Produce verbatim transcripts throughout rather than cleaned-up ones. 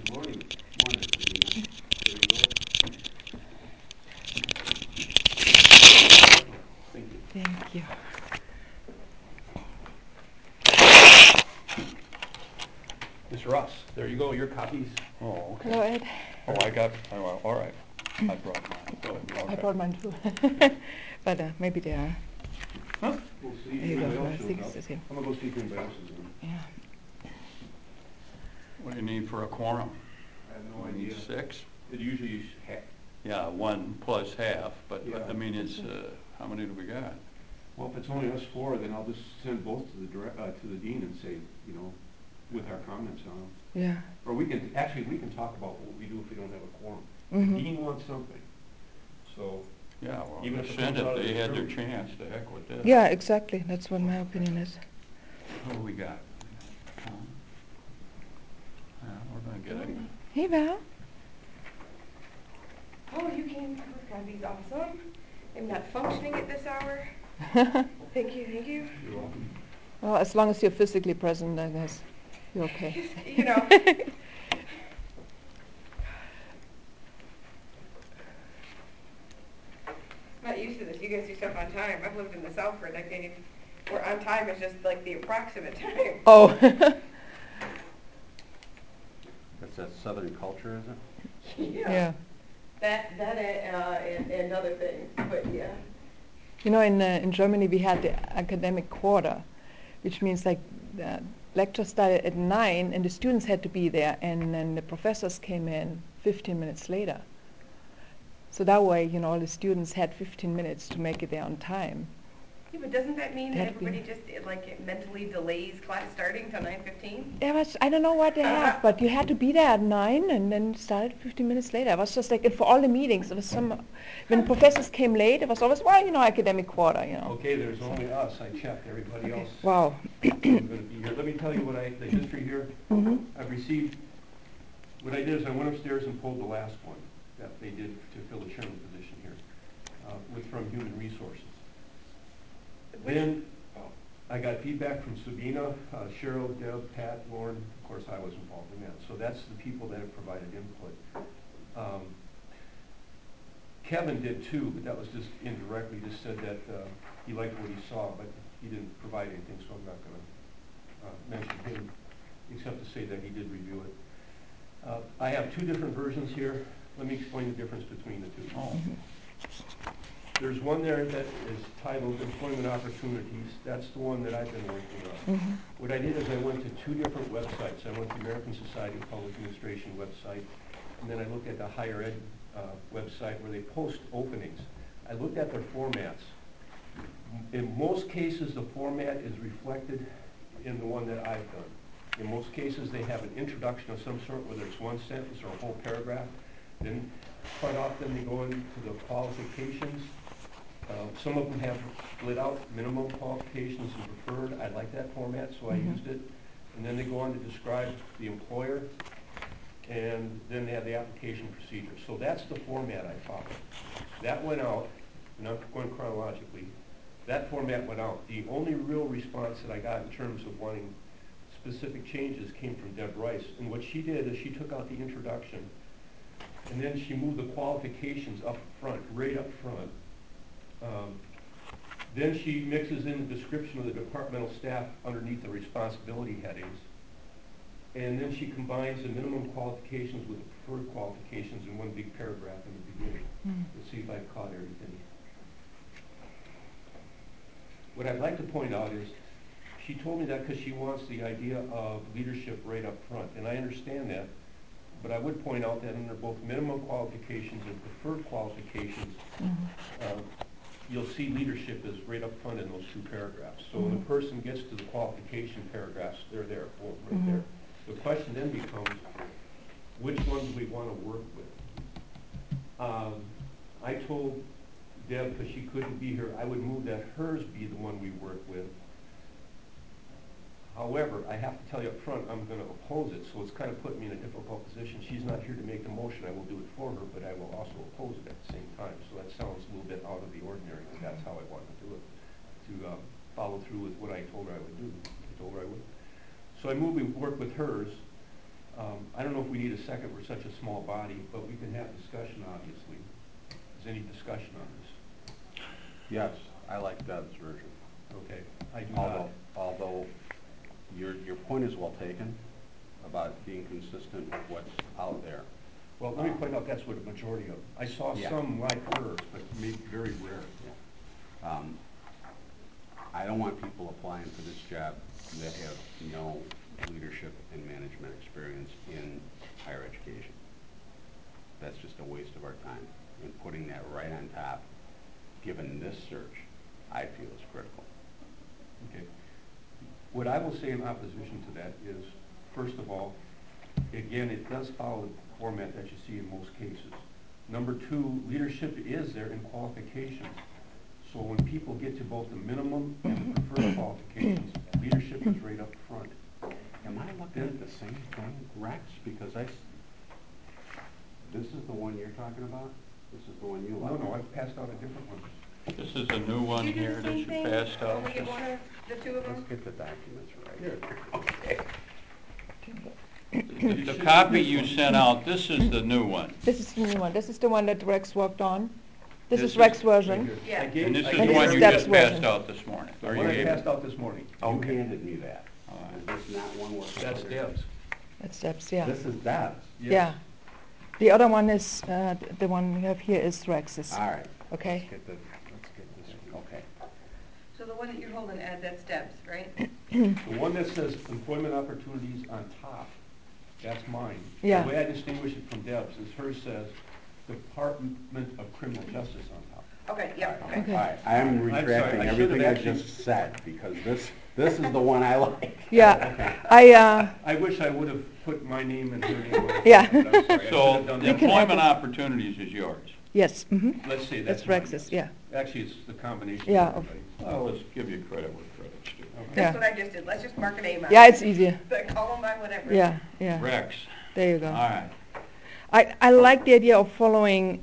Morning. Morning, Sabina. There you go. Thank you. Thank you. Mister Ross, there you go, your copies. Oh, okay. Hello, Ed. Oh, I got, oh, well, all right. I brought mine. Oh, I Okay. brought mine too. But uh, maybe they are. Huh? We'll see if There you go. anybody No, else I shows think up. it's the same. I'm gonna go see if anybody else is in. Yeah. What do you need for a quorum? I have no We idea. need six? It usually is half. Yeah, one plus half, but, Yeah. I mean, it's, uh, how many do we got? Well, if it's only us four, then I'll just send both to the direct, uh, to the dean and say, you know, with our comments on them. Yeah. Or we can, actually, we can talk about what we do if we don't have a quorum. Mhm. The dean wants something, so. Yeah, well, Even if it send comes out it, of they this had their room. chance, to heck with this. Yeah, exactly. That's what my opinion is. What do we got? Tom? Yeah, we're gonna get him. Hey, Val. Oh, you came with coffee's awesome. I'm not functioning at this hour. Thank you, thank you. You're welcome. Well, as long as you're physically present, I guess you're okay. You know. Not used to this. You guys do stuff on time. I've lived in the South for a decade where on time is just like the approximate time. Oh. That's that southern culture, is it? Yeah. Yeah. That, that, uh, and, and other things, but yeah. You know, in uh, in Germany we had the academic quarter, which means like the lecture started at nine and the students had to be there, and then the professors came in fifteen minutes later. So that way, you know, all the students had fifteen minutes to make it there on time. Yeah, but doesn't that mean that That'd be- everybody just, it, like, it mentally delays class starting till nine fifteen? There was, I don't know what they have, but you had to be there at nine and then started fifteen minutes later. It was just like, and for all the meetings, it was some, when professors came late, it was always, well, you know, academic quarter, you know. Okay, there's only us. I checked. Everybody Okay. else Wow. is gonna be here. Let me tell you what I, the history here. Mm-hmm. I've received, what I did is I went upstairs and pulled the last one that they did to fill the chairman position here, uh, with, from Human Resources. Then I got feedback from Sabina, uh, Cheryl, Deb, Pat, Lauren. Of course, I was involved in that. So that's the people that have provided input. Um, Kevin did too, but that was just indirectly. Just said that uh, he liked what he saw, but he didn't provide anything, so I'm not going to uh, mention him, except to say that he did review it. Uh, I have two different versions here. Let me explain the difference between the two. Oh, There's one there that is titled Employment Opportunities. That's the one that I've been working on. Mm-hmm. What I did is I went to two different websites. I went to American Society of Public Administration website, and then I looked at the higher ed uh, website where they post openings. I looked at their formats. In most cases, the format is reflected in the one that I've done. In most cases, they have an introduction of some sort, whether it's one sentence or a whole paragraph. Then quite often they go into the qualifications. Uh, some of them have split out minimum qualifications and preferred. I like that format, so I Mhm. used it. And then they go on to describe the employer, and then they have the application procedure. So that's the format I followed. That went out, and I'm going chronologically. That format went out. The only real response that I got in terms of wanting specific changes came from Deb Rice. And what she did is she took out the introduction, and then she moved the qualifications up front, right up front. Um, then she mixes in the description of the departmental staff underneath the responsibility headings. And then she combines the minimum qualifications with the preferred qualifications in one big paragraph in the beginning. Mm. Let's see if I've caught everything. What I'd like to point out is she told me that because she wants the idea of leadership right up front. And I understand that. But I would point out that under both minimum qualifications and preferred qualifications, Mm-hmm. um, you'll see leadership is right up front in those two paragraphs. So when a Mhm. person gets to the qualification paragraphs, they're there, boom, right Mhm. there. The question then becomes, which ones we want to work with? Um, I told Deb, because she couldn't be here, I would move that hers be the one we work with. However, I have to tell you up front, I'm going to oppose it, so it's kind of putting me in a difficult position. She's not here to make the motion. I will do it for her, but I will also oppose it at the same time. So that sounds a little bit out of the ordinary, but that's how I want to do it, to um, follow through with what I told her I would do. I told her I would. So I moved we work with hers. Um, I don't know if we need a second, we're such a small body, but we can have discussion, obviously. Is any discussion on this? Yes, I like Deb's version. Okay, I do Although, not. although your, your point is well taken about being consistent with what's out there. Well, let me point out, that's what a majority of, I saw Yeah. some like hers, but maybe very rare. Yeah. Um, I don't want people applying for this job that have no leadership and management experience in higher education. That's just a waste of our time. And putting that right on top, given this search, I feel is critical. Okay. What I will say in opposition to that is, first of all, again, it does follow the format that you see in most cases. Number two, leadership is there in qualifications. So when people get to both the minimum and the preferred qualifications, leadership is right up front. Am I looking at the same thing, Rex? Because I, s- this is the one you're talking about? This is the one you No, like? no, I've passed out a different one. This is a new one Did you do here the that same you thing? passed out. Only get one of the two of Let's them? get the documents right. Here. Okay. The the copy you sent out, this is the new one. This is the new one. This is the one that Rex worked on. This This is is- Rex's Right version. here. Yeah. I gave- And this I is gave the one Deb's you her- just version. passed out this morning. The Or you one I gave passed it. out this morning. You handed me that. All right. Is this not one worth? That's Deb's. That's Deb's, yeah. This is Deb's. Yes. Yeah. The other one is, uh, th- the one we have here is Rex's. All right. Okay. Let's get the, let's get this, okay. So the one that you're holding, Ed, that's Deb's, right? The one that says employment opportunities on top, that's mine. Yeah. The way I distinguish it from Deb's is hers says Department of Criminal Justice on top. Okay, yeah, All okay. right, all right. I'm sorry, retracting I should everything I have actually- just said, because this, this is the one I like. Yeah, I, uh, I wish I would have put my name and her name on it. Yeah. but I'm sorry, I should So have done the You that. can add employment this- opportunities is yours. yes, hmm Let's say that's That's mine, Rex's, yes. yeah. Actually, it's the combination Yeah, of of- everybody. Well, let's give you credit where credit's due. Okay. Yeah. That's what I just did. Let's just mark a name on it. Yeah, it's easier. But call them by whatever. Yeah, yeah. Rex, There you all go. right. I, I like the idea of following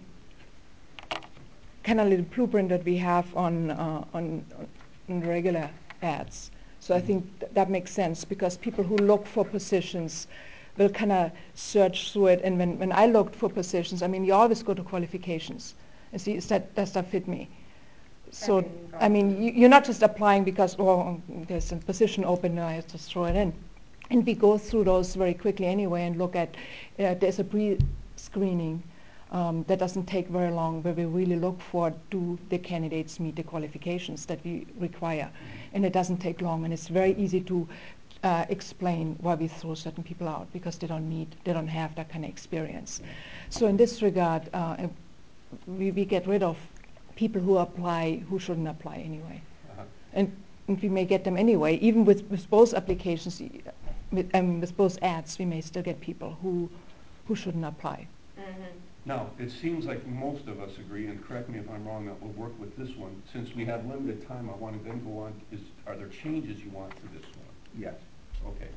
kind of little blueprint that we have on, uh, on, on regular ads. So I think th- that makes sense because people who look for positions will kind of search through it. And when, when I looked for positions, I mean, you always go to qualifications and see, is that, does that fit me? So, mean, I mean, you, you're not just applying because, oh, there's a position open, I have to throw it in. And we go through those very quickly anyway and look at, uh, there's a pre-screening um, that doesn't take very long, where we really look for, do the candidates meet the qualifications that we require? And it doesn't take long, and it's very easy to uh, explain why we throw certain people out, because they don't meet, they don't have that kind of experience. So in this regard, uh, we, we get rid of people who apply who shouldn't apply anyway. Uh-huh. And, and we may get them anyway, even with, with both applications, y- with, um, with both ads, we may still get people who, who shouldn't apply. Mm-hmm. Now, it seems like most of us agree, and correct me if I'm wrong, that we'll work with this one. Since we have limited time, I want to then go on, is, are there changes you want to this one? Yes. Okay.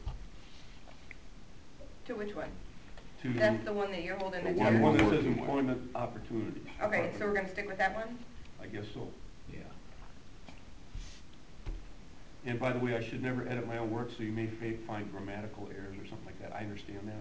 To which one? To That's the one that you're holding The that's the one one yours? that says working with. employment opportunities. Okay, so we're gonna stick with that one? I guess so. Yeah. And by the way, I should never edit my own work, so you may fa- find grammatical errors or something like that. I understand that.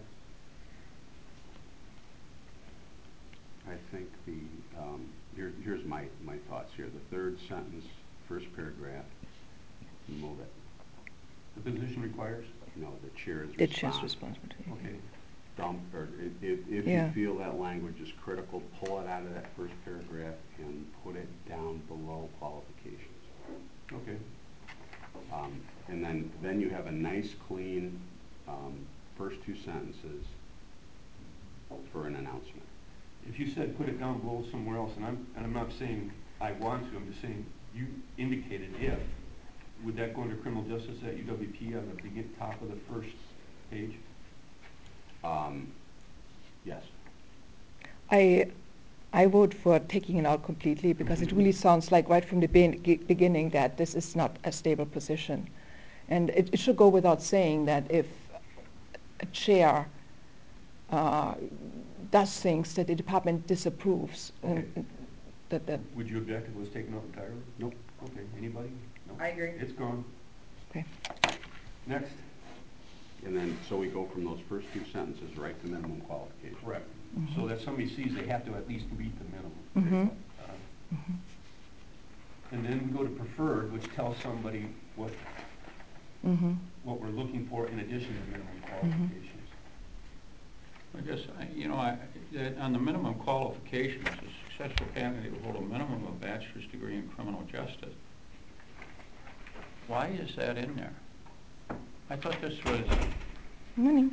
I think the, um, here, here's my, my thoughts here. The third sentence, first paragraph, move it. The position requires? No, the chair is The chair's responsible. responsibility. Okay. Dump, or i- if, if you Yeah. feel that language is critical, pull it out of that first paragraph and put it down below qualifications. Okay. Um, and then, then you have a nice, clean, um, first two sentences for an announcement. If you said put it down below somewhere else, and I'm, and I'm not saying I want to, I'm just saying you indicated if, would that go under criminal justice at U W P on the begin, top of the first page? Um, yes. I, I vote for taking it out completely because it really sounds like right from the be- ge- beginning that this is not a stable position. And it, it should go without saying that if a chair uh, does things that the department disapproves, and- Okay. and that, that, Would you object if it was taken out entirely? Nope. Okay, anybody? No. I agree. It's gone. okay. Next. And then, so we go from those first two sentences right to minimum qualifications. Correct. So that somebody sees they have to at least meet the minimum. Mhm. Uh, And then we go to preferred, which tells somebody what, Mhm. what we're looking for in addition to minimum qualifications. I guess, I- you know, I, that on the minimum qualifications, a successful candidate will hold a minimum of a bachelor's degree in criminal justice. Why is that in there? I thought this was, Morning.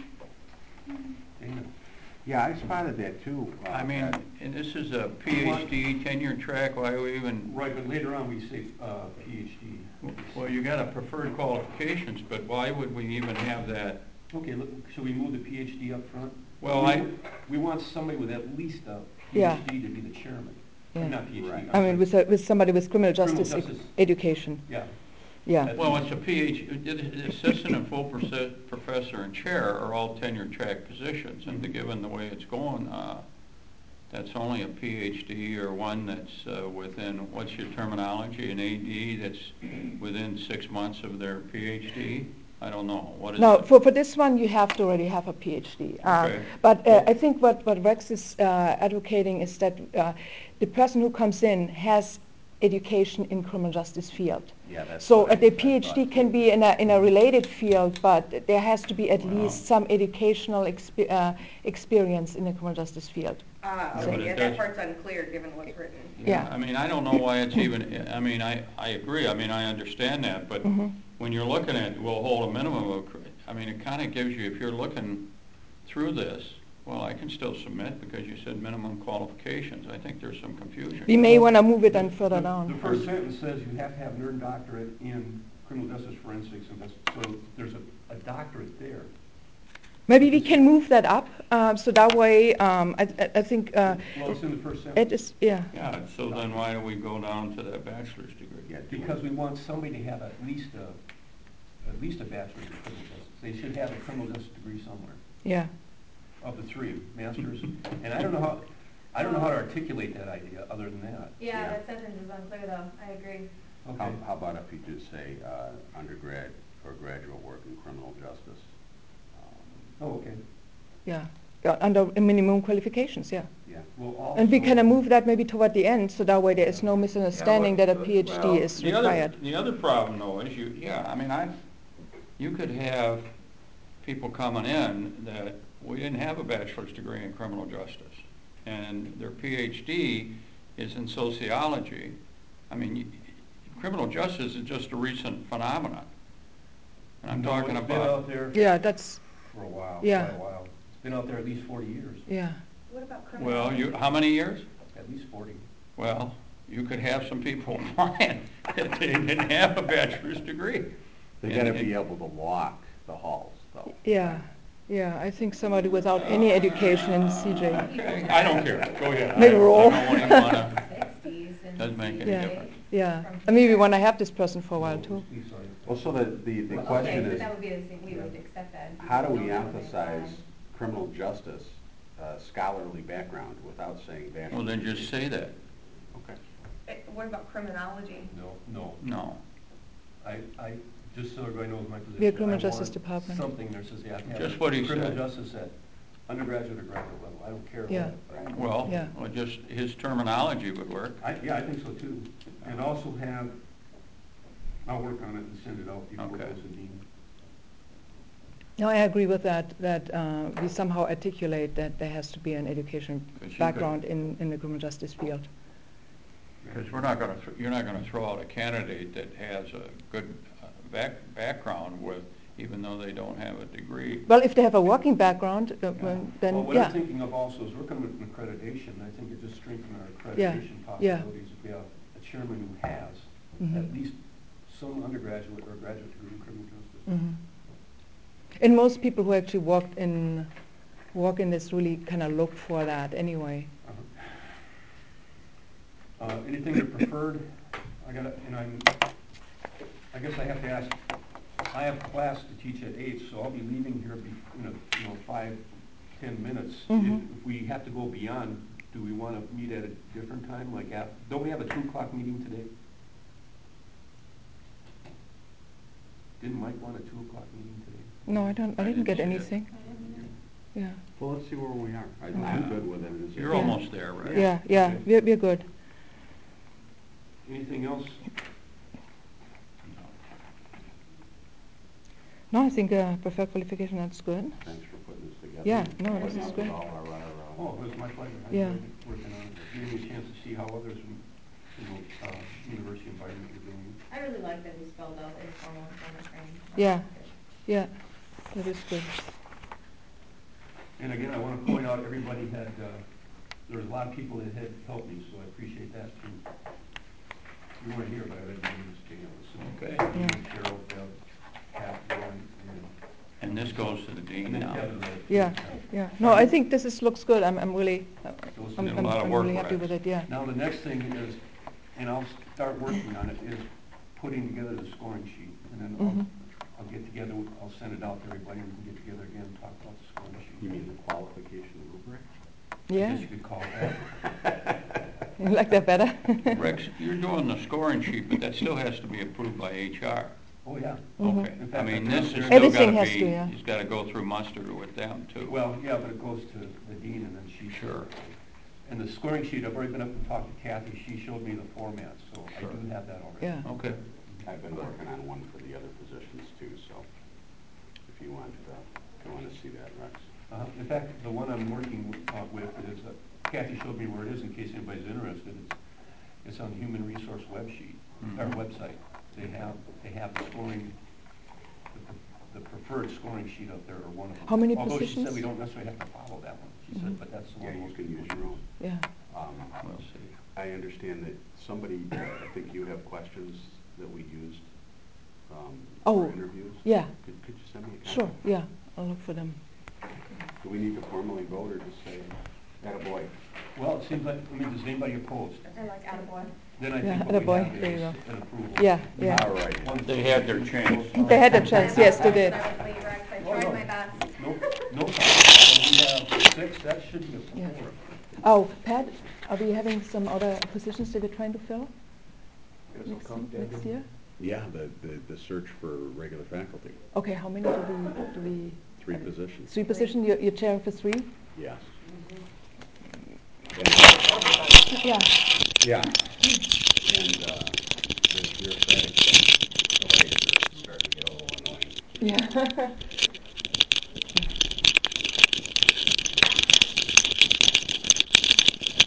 Dana? Yeah, I spotted that too. uh, I mean, Pat. and this is a PhD, tenure track, why we even, Right, but later on we say uh, PhD. well, you got a preferred qualifications, but why would we even have that? Okay, look, should we move the PhD up front? Well, We- I- We want somebody with at least a Yeah. PhD to be the chairman. Yeah. Not PhD. Right. I'm I sorry. mean, with, a, with somebody with criminal Criminal justice, ec- justice. education. Yeah. Yeah. That's- Well, it's a PhD, the assistant and full perse- professor and chair are all tenure track positions, and given the way it's going, uh, that's only a PhD or one that's uh, within, what's your terminology, an A D that's within six months of their PhD? I don't know, what is it? No, for, for this one, you have to already have a PhD. Uh, Okay. But uh, I think what, what Rex is uh, advocating is that uh, the person who comes in has education in criminal justice field. Yeah, that's So what uh, I- the I thought PhD can too. be in a, in a related field, but there has to be at Wow. least some educational expe- uh, experience in the criminal justice field. Ah, Yeah, but okay, it yeah, does- that part's unclear, given what's written. Yeah. I mean, I don't know why it's even, I mean, I, I agree, I mean, I understand that, but Mhm. when you're looking at, we'll hold a minimum of, I mean, it kind of gives you, if you're looking through this, well, I can still submit because you said minimum qualifications. I think there's some confusion. We may want to move it The- on further the- down. The first sentence says you have to have an earned doctorate in criminal justice forensics, and that's, so there's a, a doctorate there. Maybe we can move that up, uh, so that way, um, I, I- I think uh, Well, it's in the first it sentence. is, yeah. Yeah, so then why do we go down to that bachelor's degree? Yeah, do Because we want somebody to have at least a, at least a bachelor's in criminal justice. They should have a criminal justice degree somewhere, Yeah. of the three, masters. And I don't know how, I don't know how to articulate that idea other than that. Yeah. Yeah, that sentence is unclear though, I agree. How, Okay. how about if you just say, uh, undergrad or graduate work in criminal justice? Um, Oh, okay. Yeah, yeah, under minimum qualifications, yeah. Yeah. Well, also. And we can move that maybe toward the end, so that way there is no misunderstanding Yeah, that a but- PhD well, is the other- required. The other problem though is you, yeah, I mean, I, you could have people coming in that we didn't have a bachelor's degree in criminal justice, and their PhD is in sociology. I mean, you- criminal justice is just a recent phenomenon. And I'm No, talking it's been out about, there Yeah, that's, for a while, Yeah. quite a while. It's been out there at least forty years, yeah. What about criminal? well, you, how many years? at least forty. Well, you could have some people applying that they didn't have a bachelor's degree. They And- gotta and- be able to walk the halls, though. Yeah, yeah, I think somebody without any education in C J. Okay, I don't care, go ahead. Maybe I- roll. I don't even wanna, Sixties and. Doesn't make any Yeah, difference. yeah. I mean, we want to have this person for a while too. Please, sorry. Well, so the, the, the Okay, question so is, that would be the same, we would accept that. how do we Don't have a emphasize baseline. criminal justice, uh, scholarly background without saying bachelor's? well, then degree? just say that. Okay. Eh, What about criminology? No, no. No. I, I, just so everybody knows my position. We are criminal I justice want department. Something there says you have to have. Just what he Criminal said. justice at undergraduate or graduate level. I don't care Yeah. what. but- Well, Yeah. well, just his terminology would work. I, yeah, I think so too. And also have, I'll work on it and send it out before it Okay. goes to Dean. No, I agree with that, that uh, we somehow articulate that there has to be an education 'Cause you could- background in, in the criminal justice field. Because we're not gonna, th- you're not gonna throw out a candidate that has a good uh, back, background with, even though they don't have a degree. Well, if they have a working background, uh, Yeah. Well, then, what I'm yeah. thinking of also is working with an accreditation. I think it just strengthens our Yeah, accreditation yeah. possibilities if we have a chairman who has Mhm. at least some undergraduate or graduate degree in criminal justice. Mhm. And most people who actually worked in, work in this really kind of look for that anyway. Uh-huh. Uh, anything that preferred, I got, and I'm, I guess I have to ask, I have class to teach at eight, so I'll be leaving here be, in a, you know, five, ten minutes. Mhm. If, if we have to go beyond, do we want to meet at a different time, like at, don't we have a two o'clock meeting today? Didn't Mike want a two o'clock meeting today? No, I don't, I I didn't didn't get see it. anything. Yeah, Well, let's see where we are. I- Yeah. I'm good with it. as You're is. almost there, right? yeah, yeah, Okay. we're, we're good. Anything else? No, I think uh, preferred qualification, that's good. Thanks for putting this together. Yeah, no, this Putting is up great. with all our, our, uh, Oh, it was my pleasure. I Yeah. enjoyed working on it. Gave me a chance to see how others in in the uh, university environment were doing it. I really like that we spelled out informal employment training. Yeah. Yeah, that is good. And again, I want to point out, everybody had, uh, there was a lot of people that had helped me, so I appreciate that too. You weren't here, but I read the names to you. So, Okay. Dean, Yeah. Cheryl, Deb, Pat, Warren, and And this goes to the and dean then now. Kevin. read it, too. Yeah, yeah. No, I think this is, looks good. I'm, I'm really, uh, Those I'm, did a I'm lot of I'm work, really happy Rex. with it, yeah. Now, the next thing is, and I'll start working on it, is putting together the scoring sheet. And then Mhm. I'll, I'll get together, I'll send it out to everybody, and we can get together again and talk about the scoring sheet. you mean the qualification rubric? I Yeah, guess you could call it that. you like that better? Rex, you're doing the scoring sheet, but that still has to be approved by H R. Oh, yeah. Mhm. Okay, In I fact, mean, I- this has still Everything gotta has be, to, yeah. he's gotta go through muster with them too. Well, yeah, but it goes to the dean and then she. Sure. And the scoring sheet, I've already been up and talked to Kathy, she showed me the format, so I Sure. do have that already. Yeah. Okay, I've been working on one for the other positions too, so if you want, uh, if you want to see that, Rex. Uh, in fact, the one I'm working with, uh, with is, uh, Kathy showed me where it is in case anybody's interested. It's, it's on the human resource web sheet, or Mhm. website. They have, they have the scoring, the, pre- the preferred scoring sheet up there, or one of them. How many Although she said positions? we don't necessarily have to follow that one. She said, Mhm. but that's the Yeah, one you most can people use your own. Yeah. Um, we'll see. I understand that somebody, I think you have questions that we used um, Oh, for interviews. yeah. Could, could you send me a copy? Sure, yeah, I'll look for them. Do we need to formally vote or just say, attaboy? Well, it seems like, I mean, does anybody oppose? I like attaboy. Then I Yeah, think what we attaboy, have there you is go. an approval. Yeah, yeah. All right. One- They had their chance. They had a chance, yes, they did. I was late, Rex, I Oh, tried no. my best. No, no problem. So we have six, that should be a Yeah. four. Oh, Pat, are we having some other positions that we're trying to fill Guess I'll next, come to next you. year? Yeah, the, the, the search for regular faculty, Okay, how many do we, do we? three have? positions. Three positions, you're, you're chairing for three? Yes. Yeah. Yeah. And, uh, the bureaucratic, the latest is starting to get a little annoying. Yeah.